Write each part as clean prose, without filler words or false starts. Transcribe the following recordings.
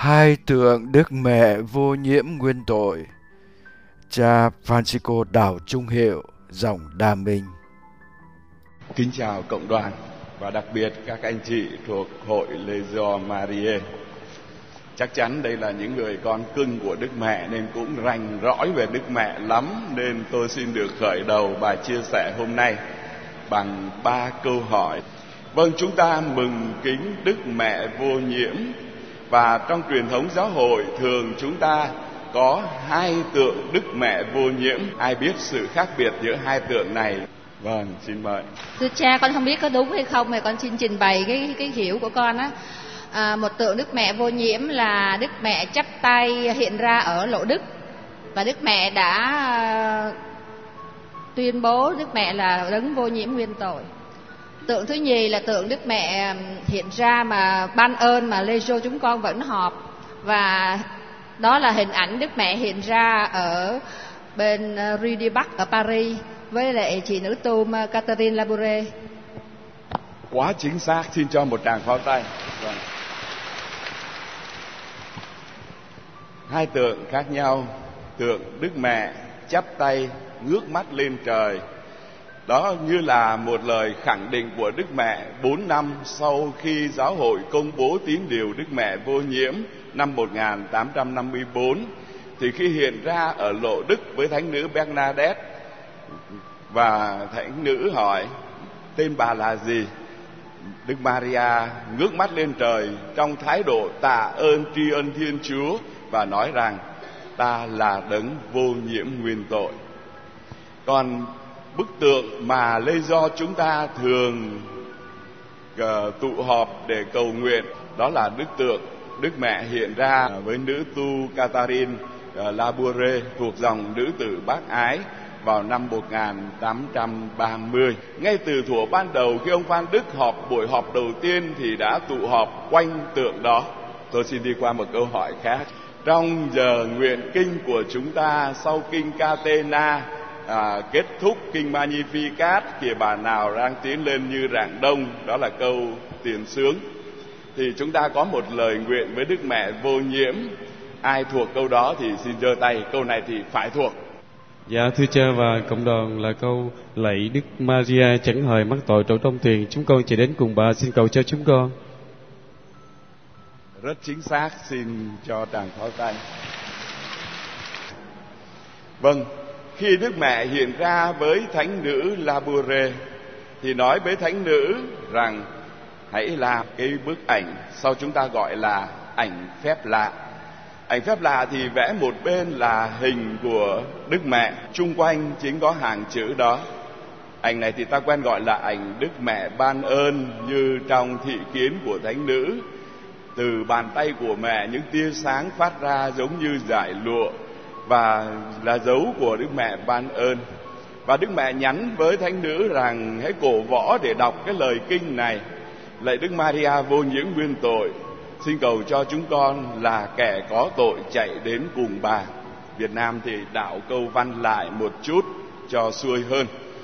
Hai tượng Đức Mẹ vô nhiễm nguyên tội. Cha Francisco Đào Trung Hiệu, dòng Đa Minh. Kính chào cộng đoàn và đặc biệt các anh chị thuộc hội Legio Mariae. Chắc chắn đây là những người con cưng của Đức Mẹ nên cũng rành rõi về Đức Mẹ lắm, nên tôi xin được khởi đầu bài chia sẻ hôm nay bằng 3 câu hỏi. Vâng, chúng ta mừng kính Đức Mẹ vô nhiễm, và trong truyền thống giáo hội thường chúng ta có hai tượng Đức Mẹ vô nhiễm. Ai biết sự khác biệt giữa hai tượng này? Vâng, xin mời. Thưa cha, con không biết có đúng hay không, mà con xin trình bày cái hiểu của con á. Một tượng Đức Mẹ vô nhiễm là Đức Mẹ chắp tay hiện ra ở Lộ Đức, và Đức Mẹ đã tuyên bố Đức Mẹ là đấng vô nhiễm nguyên tội. Tượng thứ nhì là tượng Đức Mẹ hiện ra mà ban ơn mà Legio chúng con vẫn họp, và đó là hình ảnh Đức Mẹ hiện ra ở bên Rue du Bac ở Paris với lại chị nữ tu Catherine Labouré. Quá chính xác, xin cho một tràng pháo tay. Vâng. Hai tượng khác nhau. Tượng Đức Mẹ chắp tay ngước mắt lên trời, đó như là một lời khẳng định của Đức Mẹ 4 năm sau khi giáo hội công bố tín điều Đức Mẹ vô nhiễm năm 1854. Thì khi hiện ra ở Lộ Đức với thánh nữ Bernadette, và thánh nữ hỏi tên bà là gì, Đức Maria ngước mắt lên trời trong thái độ tạ ơn tri ân Thiên Chúa và nói rằng ta là đấng vô nhiễm nguyên tội. Còn bức tượng mà Legio chúng ta thường tụ họp để cầu nguyện, đó là bức tượng Đức Mẹ hiện ra với nữ tu Catherine Labouré thuộc dòng nữ tử bác ái vào năm 1830. Ngay từ thuở ban đầu khi ông Phan Đức họp buổi họp đầu tiên thì đã tụ họp quanh tượng đó. Tôi xin đi qua một câu hỏi khác. Trong giờ nguyện kinh của chúng ta sau kinh Catena, kết thúc kinh Magnificat, kìa bà nào đang tiến lên như rạng đông, đó là câu tiền sướng, thì chúng ta có một lời nguyện với Đức Mẹ vô nhiễm. Ai thuộc câu đó thì xin giơ tay. Câu này thì phải thuộc. Dạ thưa cha và cộng đoàn, là câu lạy Đức Maria chẳng hề mắc tội trổ trong thuyền, chúng con chỉ đến cùng bà xin cầu cho chúng con. Rất chính xác, xin cho tràng pháo tay. Vâng, khi Đức Mẹ hiện ra với thánh nữ Labouré thì nói với thánh nữ rằng hãy làm cái bức ảnh sau chúng ta gọi là ảnh phép lạ. Ảnh phép lạ thì vẽ một bên là hình của Đức Mẹ, chung quanh chính có hàng chữ đó. Ảnh này thì ta quen gọi là ảnh Đức Mẹ ban ơn, như trong thị kiến của thánh nữ. Từ bàn tay của mẹ những tia sáng phát ra giống như dải lụa, và là dấu của Đức Mẹ ban ơn. Và Đức Mẹ nhắn với thánh nữ rằng hãy cổ võ để đọc cái lời kinh này: lạy Đức Maria vô nhiễm nguyên tội, xin cầu cho chúng con là kẻ có tội chạy đến cùng bà. Việt Nam thì đạo câu văn lại một chút cho xuôi hơn.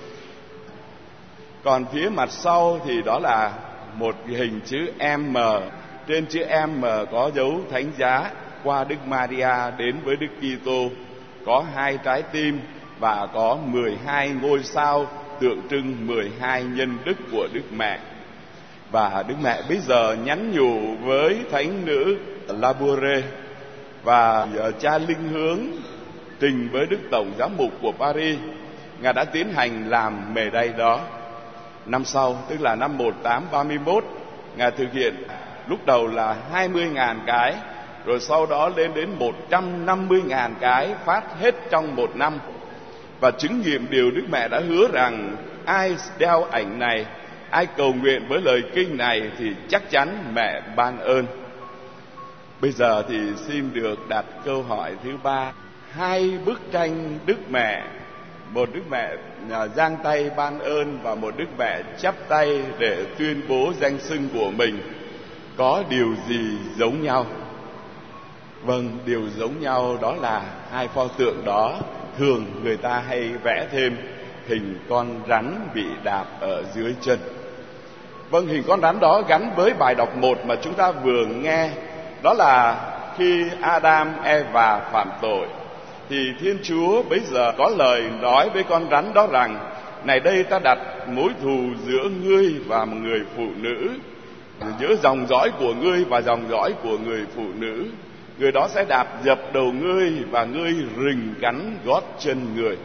Còn phía mặt sau thì đó là một hình chữ M. Trên chữ M có dấu thánh giá qua Đức Maria đến với Đức Kitô, có 2 trái tim và có 12 ngôi sao tượng trưng 12 nhân đức của Đức Mẹ. Và Đức Mẹ bây giờ nhắn nhủ với thánh nữ Labouré, và cha Linh Hướng trình với Đức Tổng Giám mục của Paris. Ngài đã tiến hành làm mề đay đó. Năm sau, tức là năm 1831, Ngài thực hiện lúc đầu là 20.000 cái, rồi sau đó lên đến 150.000 cái phát hết trong một năm. Và chứng nghiệm điều Đức Mẹ đã hứa rằng ai đeo ảnh này, ai cầu nguyện với lời kinh này thì chắc chắn mẹ ban ơn. Bây giờ thì xin được đặt câu hỏi thứ 3. Hai bức tranh Đức Mẹ, một Đức Mẹ giang tay ban ơn và một Đức Mẹ chắp tay để tuyên bố danh xưng của mình, có điều gì giống nhau? Vâng, điều giống nhau đó là hai pho tượng đó thường người ta hay vẽ thêm hình con rắn bị đạp ở dưới chân. Vâng, hình con rắn đó gắn với bài đọc 1 mà chúng ta vừa nghe, đó là khi Adam, Eva phạm tội, thì Thiên Chúa bây giờ có lời nói với con rắn đó rằng: này đây ta đặt mối thù giữa ngươi và một người phụ nữ, giữa dòng dõi của ngươi và dòng dõi của người phụ nữ. Người đó sẽ đạp dập đầu ngươi và ngươi rình cắn gót chân người.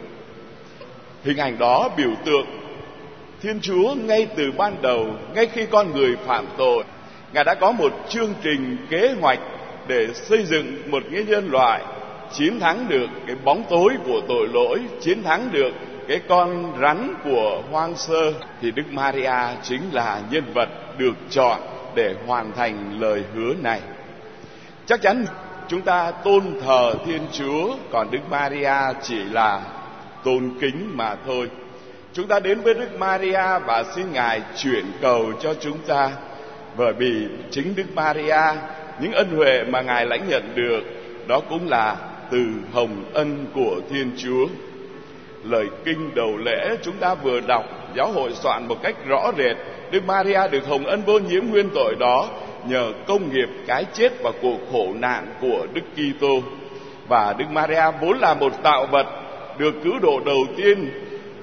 Hình ảnh đó biểu tượng Thiên Chúa ngay từ ban đầu, ngay khi con người phạm tội, Ngài đã có một chương trình kế hoạch để xây dựng một cái nhân loại chiến thắng được cái bóng tối của tội lỗi, chiến thắng được cái con rắn của hoang sơ. Thì Đức Maria chính là nhân vật được chọn để hoàn thành lời hứa này. Chắc chắn chúng ta tôn thờ Thiên Chúa, còn Đức Maria chỉ là tôn kính mà thôi. Chúng ta đến với Đức Maria và xin Ngài chuyển cầu cho chúng ta, bởi vì chính Đức Maria, những ân huệ mà Ngài lãnh nhận được đó cũng là từ hồng ân của Thiên Chúa. Lời kinh đầu lễ chúng ta vừa đọc, giáo hội soạn một cách rõ rệt. Đức Maria được hồng ân vô nhiễm nguyên tội đó nhờ công nghiệp cái chết và cuộc khổ nạn của Đức Kitô. Và Đức Maria vốn là một tạo vật được cứu độ đầu tiên,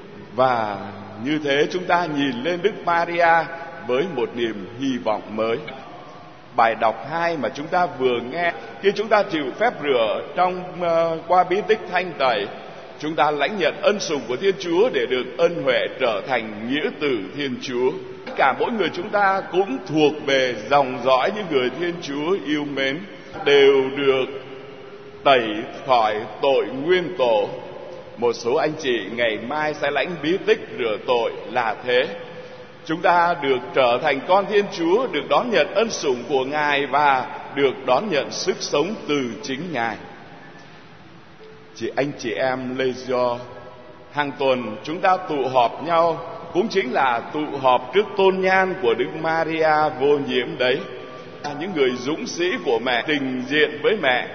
và như thế chúng ta nhìn lên Đức Maria với một niềm hy vọng mới. Bài đọc 2 mà chúng ta vừa nghe, khi chúng ta chịu phép rửa trong qua bí tích thanh tẩy, chúng ta lãnh nhận ân sủng của Thiên Chúa để được ân huệ trở thành nghĩa tử Thiên Chúa. Tất cả mỗi người chúng ta cũng thuộc về dòng dõi những người Thiên Chúa yêu mến, đều được tẩy khỏi tội nguyên tổ. Một số anh chị ngày mai sẽ lãnh bí tích rửa tội là thế. Chúng ta được trở thành con Thiên Chúa, được đón nhận ân sủng của Ngài và được đón nhận sức sống từ chính Ngài. Anh chị em lê do, hàng tuần chúng ta tụ họp nhau cũng chính là tụ họp trước tôn nhan của Đức Maria vô nhiễm đấy. Những người dũng sĩ của mẹ trình diện với mẹ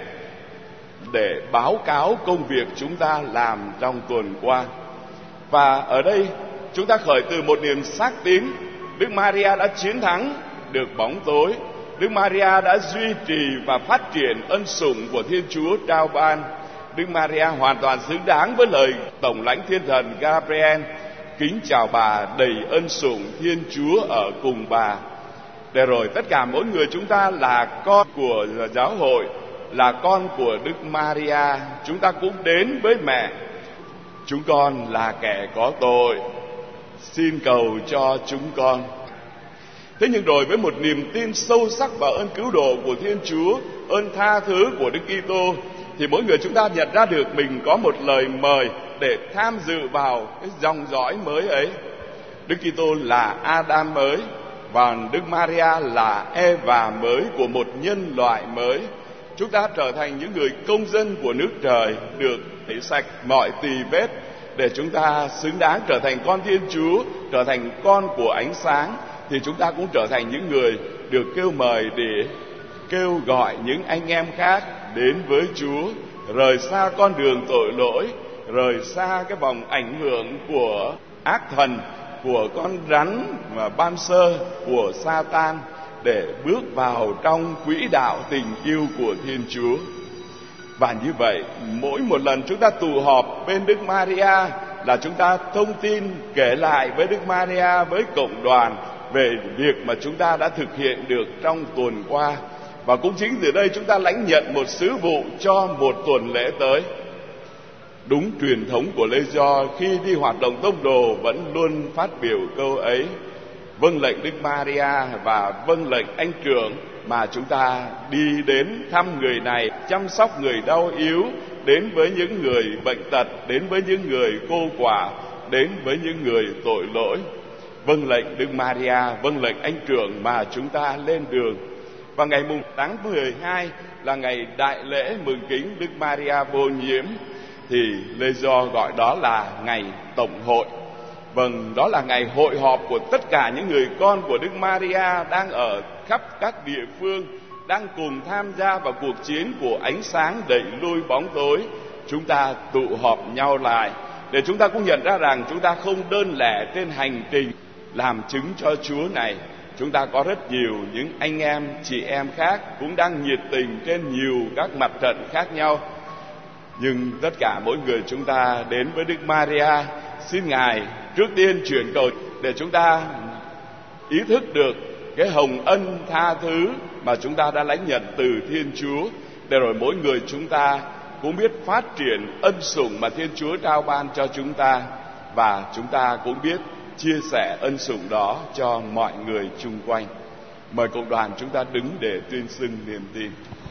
để báo cáo công việc chúng ta làm trong tuần qua. Và ở đây chúng ta khởi từ một niềm xác tín. Đức Maria đã chiến thắng được bóng tối. Đức Maria đã duy trì và phát triển ân sủng của Thiên Chúa trao ban. Đức Maria hoàn toàn xứng đáng với lời Tổng lãnh Thiên Thần Gabriel: kính chào bà, đầy ân sủng, Thiên Chúa ở cùng bà. Để rồi tất cả mỗi người chúng ta là con của giáo hội, là con của Đức Maria. Chúng ta cũng đến với mẹ. Chúng con là kẻ có tội, xin cầu cho chúng con. Thế nhưng rồi với một niềm tin sâu sắc vào ơn cứu độ của Thiên Chúa, ơn tha thứ của Đức Kitô, thì mỗi người chúng ta nhận ra được mình có một lời mời để tham dự vào cái dòng dõi mới ấy. Đức Kitô là Adam mới, và Đức Maria là Eva mới của một nhân loại mới. Chúng ta trở thành những người công dân của nước trời, được tẩy sạch mọi tì vết để chúng ta xứng đáng trở thành con Thiên Chúa, trở thành con của ánh sáng. Thì chúng ta cũng trở thành những người được kêu mời để kêu gọi những anh em khác đến với Chúa, rời xa con đường tội lỗi, rời xa cái vòng ảnh hưởng của ác thần, của con rắn và ban sơ, của Sa-tan, để bước vào trong quỹ đạo tình yêu của Thiên Chúa. Và như vậy, mỗi một lần chúng ta tụ họp bên Đức Maria là chúng ta thông tin kể lại với Đức Maria, với cộng đoàn về việc mà chúng ta đã thực hiện được trong tuần qua. Và cũng chính từ đây chúng ta lãnh nhận một sứ vụ cho một tuần lễ tới. Đúng truyền thống của Lê Do, khi đi hoạt động tông đồ vẫn luôn phát biểu câu ấy: vâng lệnh Đức Maria và vâng lệnh anh trưởng, mà chúng ta đi đến thăm người này, chăm sóc người đau yếu, đến với những người bệnh tật, đến với những người cô quả, đến với những người tội lỗi. Vâng lệnh Đức Maria, vâng lệnh anh trưởng mà chúng ta lên đường. Và ngày mùng tháng 12 là ngày đại lễ mừng kính Đức Maria vô nhiễm, thì Lê Do gọi đó là ngày tổng hội. Vâng, đó là ngày hội họp của tất cả những người con của Đức Maria đang ở khắp các địa phương, đang cùng tham gia vào cuộc chiến của ánh sáng đẩy lui bóng tối. Chúng ta tụ họp nhau lại để chúng ta cũng nhận ra rằng chúng ta không đơn lẻ trên hành trình làm chứng cho Chúa này, chúng ta có rất nhiều những anh em, chị em khác cũng đang nhiệt tình trên nhiều các mặt trận khác nhau. Nhưng tất cả mỗi người chúng ta đến với Đức Maria, xin Ngài trước tiên chuyển cầu để chúng ta ý thức được cái hồng ân tha thứ mà chúng ta đã lãnh nhận từ Thiên Chúa, để rồi mỗi người chúng ta cũng biết phát triển ân sủng mà Thiên Chúa trao ban cho chúng ta, và chúng ta cũng biết chia sẻ ân sủng đó cho mọi người chung quanh. Mời cộng đoàn chúng ta đứng để tuyên xưng niềm tin.